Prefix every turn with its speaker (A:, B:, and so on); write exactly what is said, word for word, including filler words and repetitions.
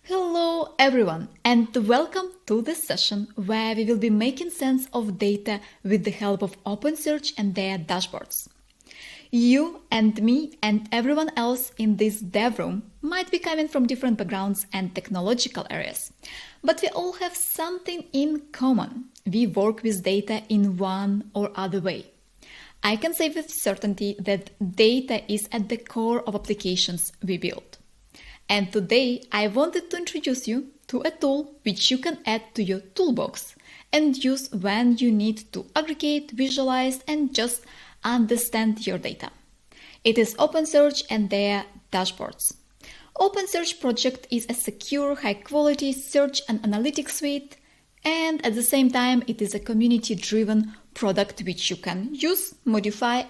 A: Hello everyone and welcome to this session where we will be making sense of data with the help of OpenSearch and their dashboards. You and me and everyone else in this dev room might be coming from different backgrounds and technological areas, but we all have something in common. We work with data in one or other way. I can say with certainty that data is at the core of applications we build. And today I wanted to introduce you to a tool which you can add to your toolbox and use when you need to aggregate, visualize, and just understand your data. It is OpenSearch and their dashboards. OpenSearch project is a secure, high-quality search and analytics suite, and at the same time it is a community-driven product which you can use, modify,